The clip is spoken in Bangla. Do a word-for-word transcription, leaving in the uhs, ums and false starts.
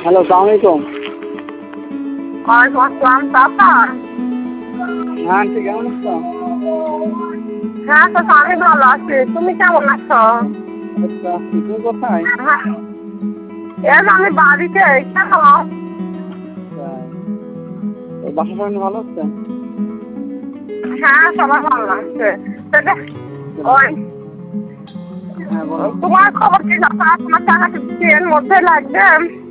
হ্যালো, সালাম আলাইকুম। ওয়ালাইকুম আসসালাম। চাচা, হ্যাঁ আন্টি, কেমন আছো? হ্যাঁ চাচা, আমি ভালো আছি। তুমি কেমন আছো? আচ্ছা, তুমি কোথায়? হ্যাঁ, এই যে আমি বাড়িতে। কেন? তাই বাসার সবাই ভালো আছে? হ্যাঁ, সবাই ভালো আছে। তবে ওই হ্যাঁ বলো। তোমার খবর কি চাচা? তোমার টাকা কি এর মধ্যে লাগবে?